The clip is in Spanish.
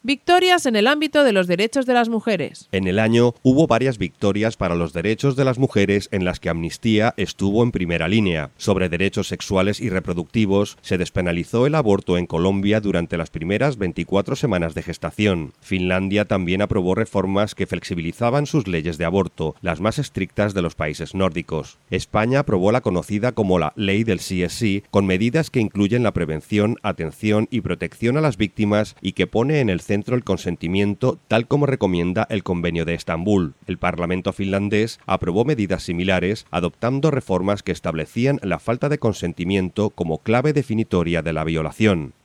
Victorias en el ámbito de los derechos de las mujeres. En el año hubo varias victorias para los derechos de las mujeres en las que Amnistía estuvo en primera línea. Sobre derechos sexuales y reproductivos, se despenalizó el aborto en Colombia durante las primeras 24 semanas de gestación. Finlandia también aprobó reformas que flexibilizaban sus leyes de aborto, las más estrictas de los países nórdicos. España aprobó la conocida como la Ley del Sí es sí, con medidas que incluyen la prevención, atención y protección a las víctimas y que pone en el centro el consentimiento, tal como recomienda el Convenio de Estambul. El Parlamento finlandés aprobó medidas similares, adoptando reformas que establecían la falta de consentimiento como clave definitoria de la violación.